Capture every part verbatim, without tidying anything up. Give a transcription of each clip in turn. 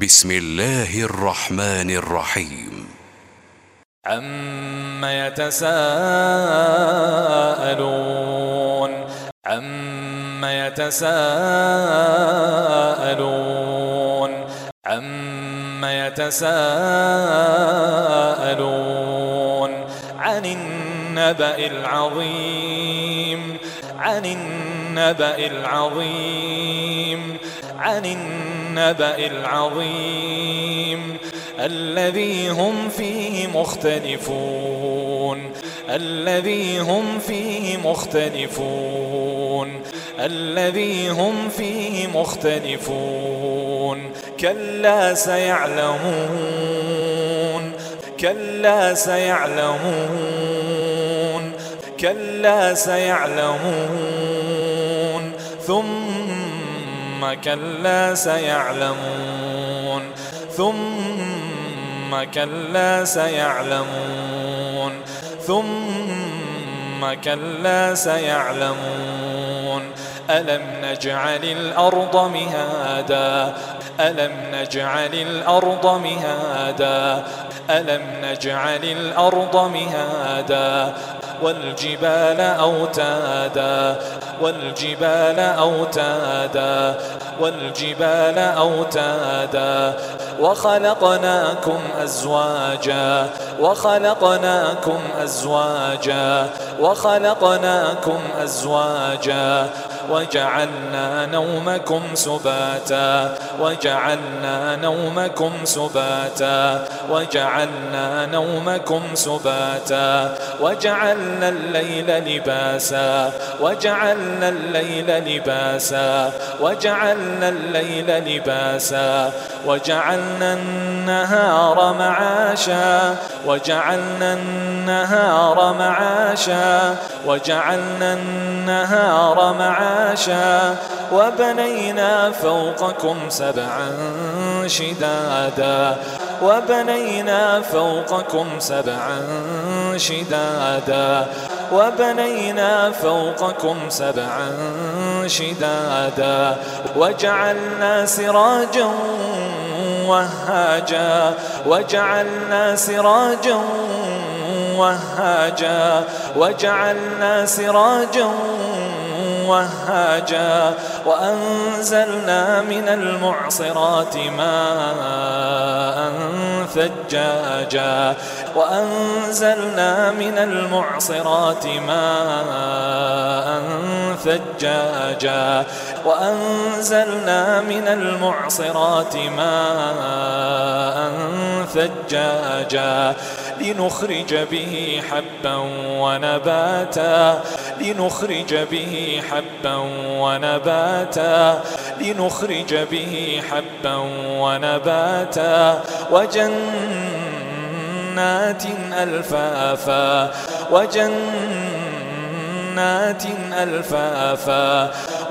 بسم الله الرحمن الرحيم. عم يتساءلون عم يتساءلون عم يتساءلون عن النبأ العظيم عن النبأ العظيم عن النبأ العظيم الذي هم فيه مختلفون الذي هم فيه مختلفون الذي هم فيه مختلفون كلا سيعلمون كلا سيعلمون كلا سيعلمون ثم كلا سيعلمون ثم كلا سيعلمون ثم كلا سيعلمون ألم نجعل الأرض مهادا ألم نجعل الأرض مهادا ألم نجعل الأرض مهادا والجبال أوتادا والجبال أوتادا والجبال أوتادا وخلقناكم أزواجا وخلقناكم أزواجا وخلقناكم أزواجا وجعلنا نومكم سباتا وجعلنا نومكم سباتا وجعلنا نومكم سباتا وجعلنا الليل لباسا وجعلنا الليل لباسا وجعلنا الليل لباسا وجعلنا النهار معاشا وجعلنا النهار معاشا وجعلنا النهار معاشا وبنينا فوقكم سبعا شدادا وبنينا فوقكم سبعا شدادا وبنينا فوقكم سبعا شدادا وجعلنا سراجا وهاجا وجعلنا سراجا وهاجا وجعلنا سراجا وهاجا وأنزلنا من المعصرات ماء ثجاجا وأنزلنا من المعصرات ماء ثجاجا وأنزلنا من المعصرات ماء ثجاجا لنخرج به حبا ونباتا لنخرج به حبا ونباتا لنخرج به حبا ونباتا وجنات ألفافا وجنات ألفافا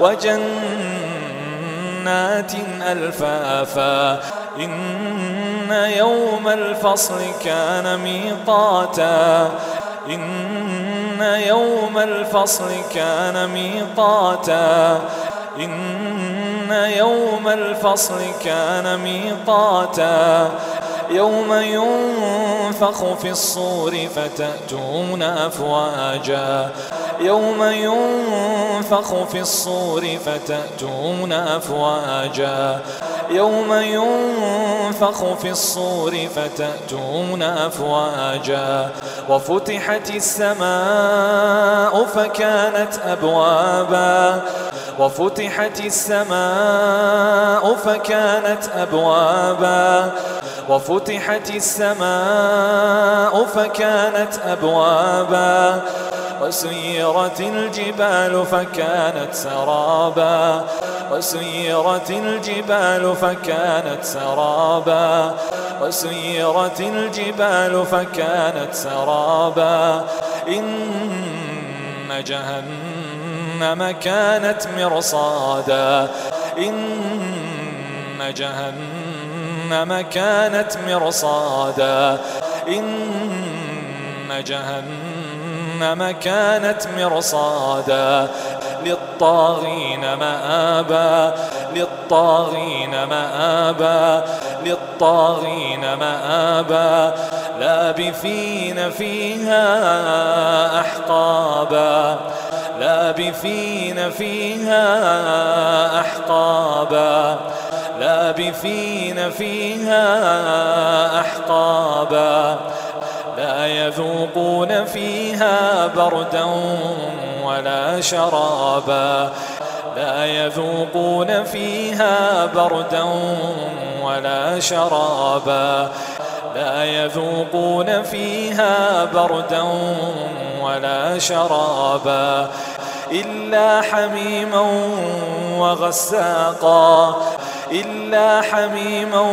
وجنات ألفافا إن يوم الفصل كان ميقاتا إن يوم الفصل كان ميقاتا إن يوم الفصل كان ميقاتا يوم ينفخ في الصور فتأتون أفواجا يوم ينفخ في الصور فتأتون أفواجا يوم ينفخ في الصور فتأتون أفواجا وفتحت السماء فكانت أبوابا وفتحت السماء فكانت أبوابا وفتحت السماء فكانت أبوابا وسيرت الجبال فكانت سرابا وسيرت الجبال فكانت سرابا وسيرت الجبال فكانت سرابا إن جهنم كانت مرصادا إن جهنم كانت مرصادا إن جهنم كانت مرصادا للطاغين مآبا للطاغين مآبا للطاغين مآبا لابثين فيها أحقابا لابثين فيها أحقابا لابثين فيها أحقابا لا يذوقون فيها بردا ولا شرابا لا يذوقون فيها بردا ولا شرابا لا يذوقون فيها بردا ولا شرابا إلا حميما وغساقا إلا حميما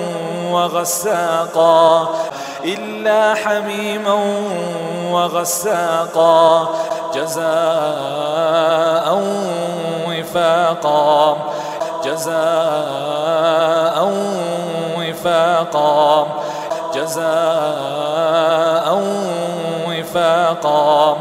وغساقا إلا حميما وغساقا جزاء وفاقا جزاء وفاقا جزاء وفاقا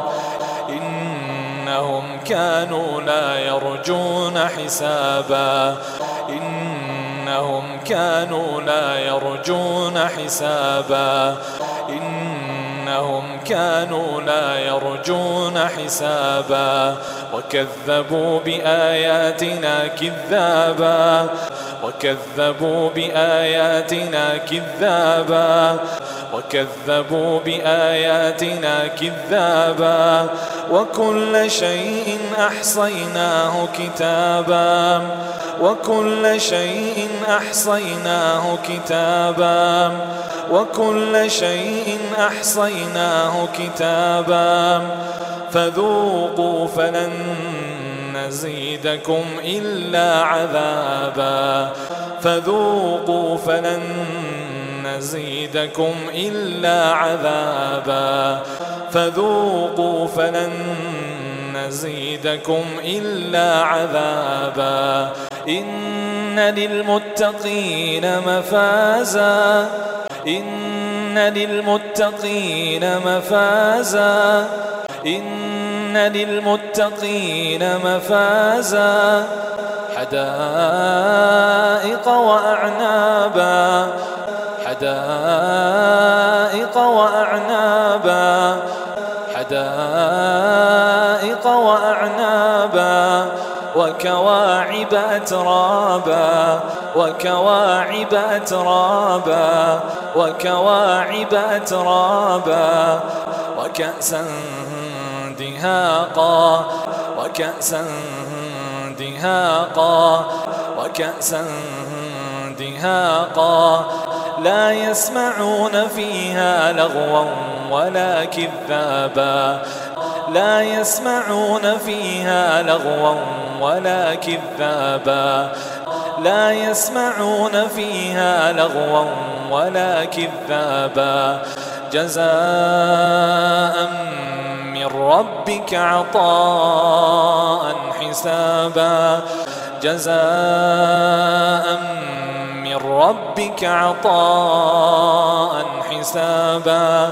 إنهم كانوا لا يرجون حسابا إنهم كانوا لا يرجون حسابا إنهم كانوا لا يرجون حسابا وكذبوا بآياتنا كذابا وكذبوا بآياتنا كذابا وكذبوا بآياتنا كذابا وكل شيء أحصيناه كتابا وكل شيء أحصيناه كتابا وكل شيء أحصيناه كتابا فذوقوا فلن نزيدكم إلا عذابا فذوقوا فلن نزيدكم إلا عذابا فذوقوا فلن نزيدكم إلا عذابا إن للمتقين مفازا إن للمتقين مفازا إن للمتقين مفازا حدائق وأعنابا حدائق وأعنابا حدائق وأعنابا وكواعب أترابا وكواعب أترابا وكواعب أترابا وكأسا دهاقا وكأسا دهاقا وكأسا دهاقا لا يسمعون فيها لغوا ولا كذابا لا يسمعون فيها لغوا ولا كذابا لا يسمعون فيها لغوا ولا كذابا جزاء من ربك عطاء حسابا جزاء من ربك عطاء حسابا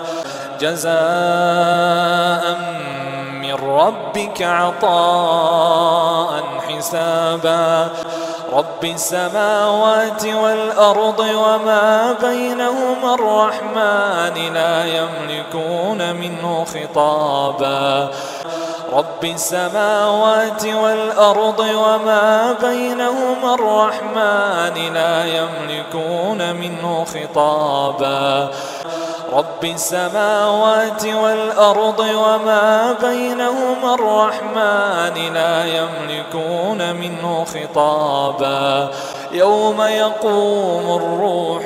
جزاء من ربك عطاء حسابا رب السماوات والأرض وما بينهما الرحمن لا يملكون منه خطابا رب السماوات والأرض وما بينهما الرحمن لا يملكون منه خطابا رب السماوات والأرض وما بينهما الرحمن لا يملكون منه خطابا يوم يقوم الروح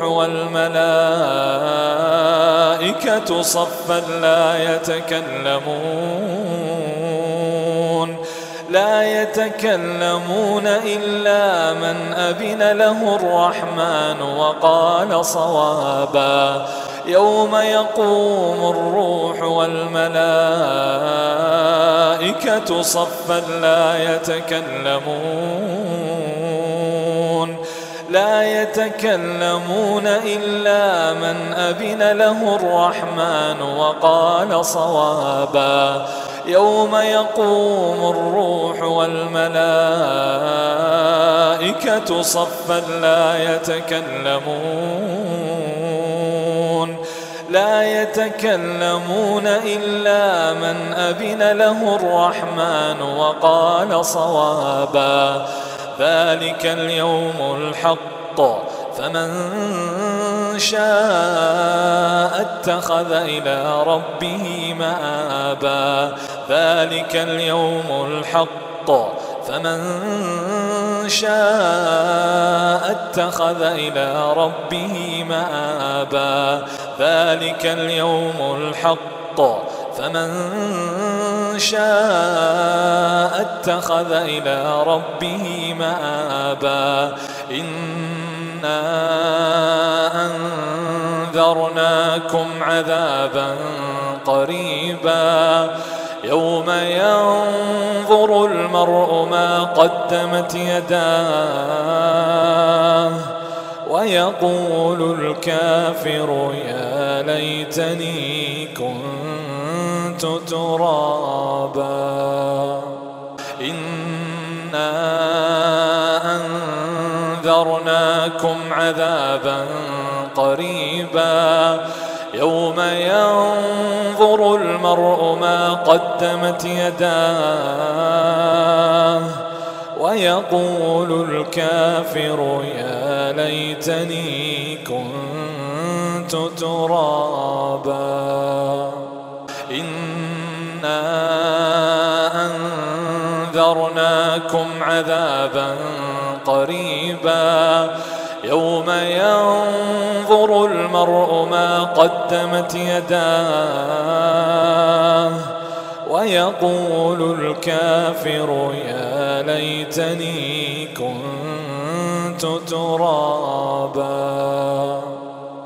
والملائكة صفا لا يتكلمون لا يتكلمون إلا من أذن له الرحمن وقال صوابا يوم يقوم الروح والملائكة صفا لا يتكلمون لا يتكلمون إلا من أذن له الرحمن وقال صوابا يوم يقوم الروح والملائكة صفا صفا لا يتكلمون لا يتكلمون إلا من أذن له الرحمن وقال صوابا ذلك اليوم الحق فمن شاء اتخذ إلى ربه مآبا ذلك اليوم الحق فمن شاء اتخذ إلى ربه مآبا ذلك اليوم الحق فمن شاء اتخذ إلى ربه مآبا إنا أنذرناكم عذابا قريبا يوم ينظر المرء ما قدمت يداه ويقول الكافر يا ليتني كنت ترابا إنا أنذرناكم عذابا قريبا يوم ينظر المرء ما قدمت يداه ويقول الكافر يا ليتني كنت ترابا إنا أنذرناكم عذابا قريبا يوم ينظر المرء ما قدمت يداه ويقول الكافر يا ليتني كنت ترابا.